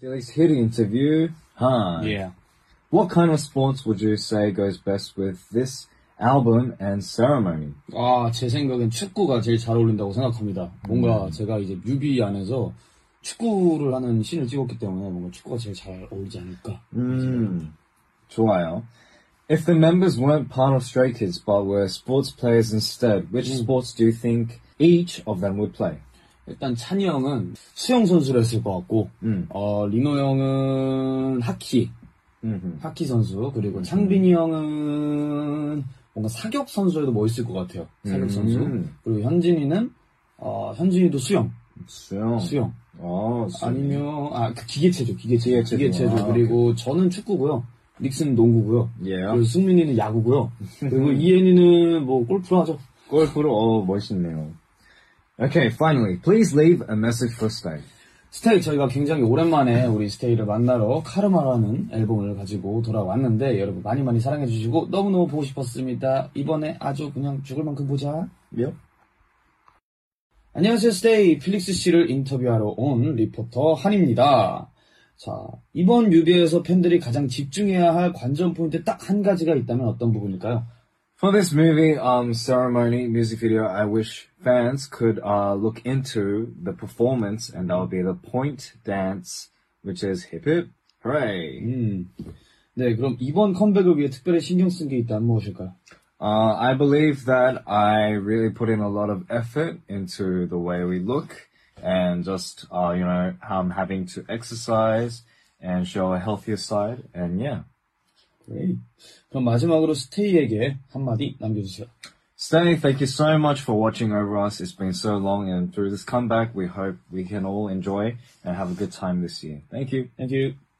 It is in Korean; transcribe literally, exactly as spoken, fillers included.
Felix, here to interview. Hi. Yeah. What kind of sports would you say goes best with this album and ceremony? 아, 제 생각엔 축구가 제일 잘 어울린다고 생각합니다. 뭔가 음. 제가 이제 뮤비 안에서 축구를 하는 씬을 찍었기 때문에 뭔가 축구가 제일 잘 어울리지 않을까. 음, 좋아요. If the members weren't part of Stray Kids but were sports players instead, which 음. sports do you think each of them would play? 일단 찬이 형은 수영 선수를 했을 것 같고, 음. 어, 리노 형은 하키, 음흠. 하키 선수, 그리고 음흠. 창빈이 형은 뭔가 사격 선수에도 멋있을 것 같아요. 사격 선수. 음. 그리고 현진이는, 어, 현진이도 수영. 수영. 수영. 어, 아니면, 아, 그 기계체조, 기계체조. 기계체조. 기계체조. 아, 그리고 오케이. 저는 축구고요. 닉스는 농구고요. Yeah. 그리고 승민이는 야구고요. 그리고 이엔이는 뭐 골프로 하죠. 골프로, 어, 멋있네요. Okay, finally, please leave a message for Stay. 스테이, 저희가 굉장히 오랜만에 우리 스테이를 만나러 카르마라는 앨범을 가지고 돌아왔는데 여러분 많이 많이 사랑해주시고 너무너무 보고 싶었습니다. 이번에 아주 그냥 죽을 만큼 보자. Yep. 안녕하세요, 스테이. 필릭스 씨를 인터뷰하러 온 리포터 한입니다. 자, 이번 뮤비에서 팬들이 가장 집중해야 할 관전 포인트 딱 한 가지가 있다면 어떤 부분일까요? For this movie um, ceremony music video, I wish fans could uh, look into the performance, and that would be the point dance, which is hip hip hooray. 음. 네, 그럼 이번 컴백을 위해 특별히 신경 쓴 게 있다면 무엇일까요? Uh, I believe that I really put in a lot of effort into the way we look, and just uh, you know, um, having to exercise and show a healthier side, and yeah. Great. 그럼 마지막으로 스테이에게 한마디 남겨주세요. Stay, thank you so much for watching over us. It's been so long, and through this comeback, we hope we can all enjoy and have a good time this year. Thank you. Thank you.